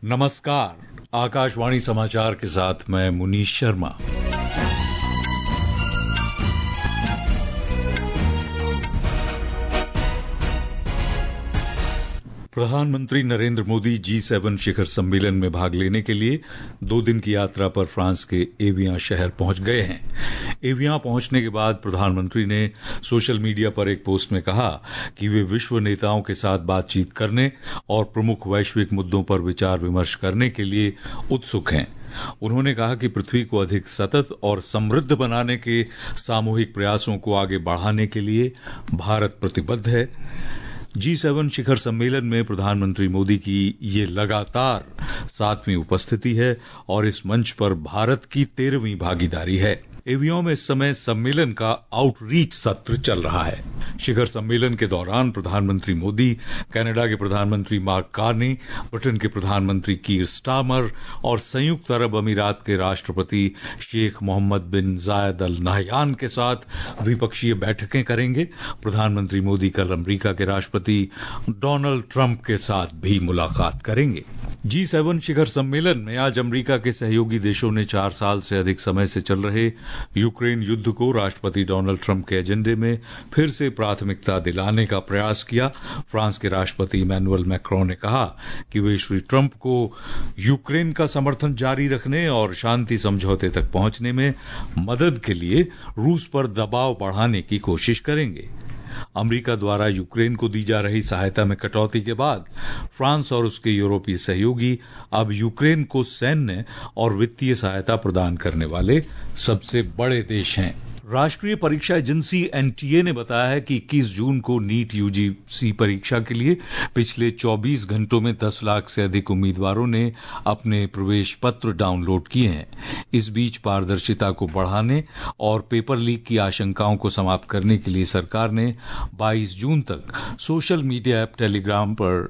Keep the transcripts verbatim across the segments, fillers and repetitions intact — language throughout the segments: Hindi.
नमस्कार, आकाशवाणी समाचार के साथ मैं मुनीश शर्मा। प्रधानमंत्री नरेंद्र मोदी जी सेवन शिखर सम्मेलन में भाग लेने के लिए दो दिन की यात्रा पर फ्रांस के एवियां शहर पहुंच गए हैं। एवियां पहुंचने के बाद प्रधानमंत्री ने सोशल मीडिया पर एक पोस्ट में कहा कि वे विश्व नेताओं के साथ बातचीत करने और प्रमुख वैश्विक मुद्दों पर विचार विमर्श करने के लिए उत्सुक हैं। उन्होंने कहा कि पृथ्वी को अधिक सतत और समृद्ध बनाने के सामूहिक प्रयासों को आगे बढ़ाने के लिए भारत प्रतिबद्ध है। जी सेवन शिखर सम्मेलन में प्रधानमंत्री मोदी की ये लगातार सातवीं उपस्थिति है और इस मंच पर भारत की तेरहवीं भागीदारी है। एवियों में इस समय सम्मेलन का आउटरीच सत्र चल रहा है। शिखर सम्मेलन के दौरान प्रधानमंत्री मोदी, कनाडा के प्रधानमंत्री मार्क कार्नी, ब्रिटेन के प्रधानमंत्री कीर स्टारमर और संयुक्त अरब अमीरात के राष्ट्रपति शेख मोहम्मद बिन जायद अल नहयान के साथ द्विपक्षीय बैठकें करेंगे। प्रधानमंत्री मोदी कल अमेरिका के राष्ट्रपति डोनाल्ड ट्रंप के साथ भी मुलाकात करेंगे। जी सेवन शिखर सम्मेलन में आज अमेरिका के सहयोगी देशों ने चार साल से अधिक समय से चल रहे यूक्रेन युद्ध को राष्ट्रपति डोनाल्ड ट्रंप के एजेंडे में फिर से प्राथमिकता दिलाने का प्रयास किया। फ्रांस के राष्ट्रपति इमैनुअल मैक्रों ने कहा कि वे श्री ट्रंप को यूक्रेन का समर्थन जारी रखने और शांति समझौते तक पहुंचने में मदद के लिए रूस पर दबाव बढ़ाने की कोशिश करेंगे। अमेरिका द्वारा यूक्रेन को दी जा रही सहायता में कटौती के बाद फ्रांस और उसके यूरोपीय सहयोगी अब यूक्रेन को सैन्य और वित्तीय सहायता प्रदान करने वाले सबसे बड़े देश हैं। राष्ट्रीय परीक्षा एजेंसी एन टी ए ने बताया है कि इक्कीस जून को नीट यू जी सी परीक्षा के लिए पिछले चौबीस घंटों में दस लाख से अधिक उम्मीदवारों ने अपने प्रवेश पत्र डाउनलोड किए हैं। इस बीच पारदर्शिता को बढ़ाने और पेपर लीक की आशंकाओं को समाप्त करने के लिए सरकार ने बाईस जून तक सोशल मीडिया ऐप टेलीग्राम पर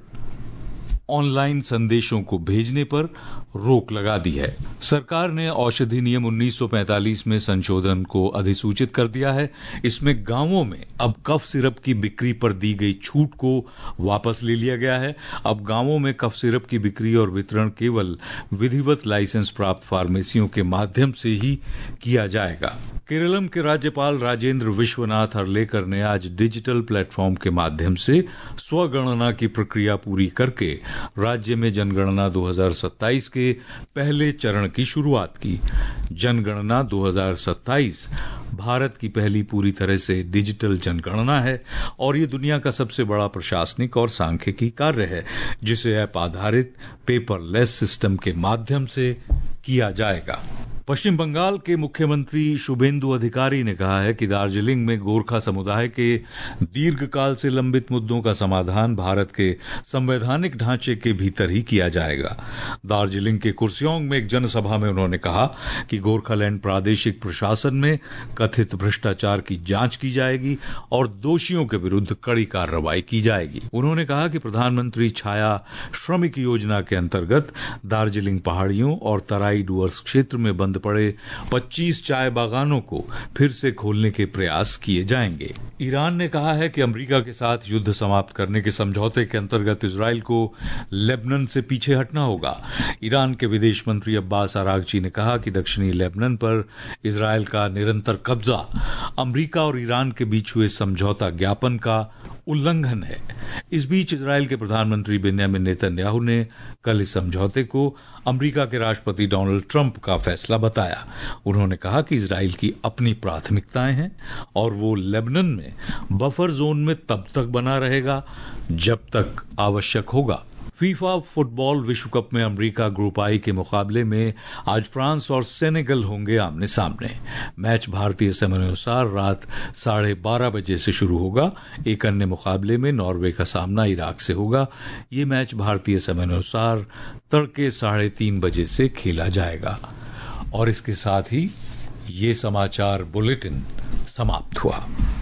ऑनलाइन संदेशों को भेजने पर रोक लगा दी है। सरकार ने औषधि नियम उन्नीस सौ पैंतालीस में संशोधन को अधिसूचित कर दिया है। इसमें गांवों में अब कफ सिरप की बिक्री पर दी गई छूट को वापस ले लिया गया है। अब गांवों में कफ सिरप की बिक्री और वितरण केवल विधिवत लाइसेंस प्राप्त फार्मेसियों के माध्यम से ही किया जाएगा। केरलम के राज्यपाल राजेंद्र विश्वनाथ अर्लेकर ने आज डिजिटल प्लेटफॉर्म के माध्यम से स्वगणना की प्रक्रिया पूरी करके राज्य में जनगणना दो हज़ार सत्ताईस के पहले चरण की शुरुआत की। जनगणना दो हज़ार सत्ताईस भारत की पहली पूरी तरह से डिजिटल जनगणना है और ये दुनिया का सबसे बड़ा प्रशासनिक और सांख्यिकी कार्य है जिसे ऐप आधारित पेपरलेस सिस्टम के माध्यम से किया जाएगा। पश्चिम बंगाल के मुख्यमंत्री शुभेंदु अधिकारी ने कहा है कि दार्जिलिंग में गोरखा समुदाय के दीर्घकाल से लंबित मुद्दों का समाधान भारत के संवैधानिक ढांचे के भीतर ही किया जाएगा। दार्जिलिंग के कुर्सियोंग में एक जनसभा में उन्होंने कहा कि गोरखालैंड प्रादेशिक प्रशासन में कथित भ्रष्टाचार की जांच की जाएगी और दोषियों के विरुद्ध कड़ी कार्रवाई की जाएगी। उन्होंने कहा कि प्रधानमंत्री छाया श्रमिक योजना के अंतर्गत दार्जिलिंग पहाड़ियों और तराई डुअर्स क्षेत्र में बंद पड़े पच्चीस चाय बागानों को फिर से खोलने के प्रयास किए जाएंगे। ईरान ने कहा है कि अमेरिका के साथ युद्ध समाप्त करने के समझौते के अंतर्गत इजराइल को लेबनान से पीछे हटना होगा। ईरान के विदेश मंत्री अब्बास अरागची ने कहा कि दक्षिणी लेबनान पर इजराइल का निरंतर कब्जा अमेरिका और ईरान के बीच हुए समझौता ज्ञापन का उल्लंघन है। इस बीच इजराइल के प्रधानमंत्री बेन्यामिन नेतन्याहू ने कल इस समझौते को अमेरिका के राष्ट्रपति डोनाल्ड ट्रंप का फैसला बताया। उन्होंने कहा कि इजराइल की अपनी प्राथमिकताएं हैं और वो लेबनान में बफर जोन में तब तक बना रहेगा जब तक आवश्यक होगा। फीफा फुटबॉल विश्व कप में अमेरिका ग्रुप आई के मुकाबले में आज फ्रांस और सेनेगल होंगे आमने सामने। मैच भारतीय समयानुसार रात साढ़े बारह बजे से शुरू होगा। एक अन्य मुकाबले में नॉर्वे का सामना इराक से होगा। ये मैच भारतीय समयानुसार तड़के साढ़े तीन बजे से खेला जाएगा। और इसके साथ ही ये समाचार बुलेटिन समाप्त हुआ।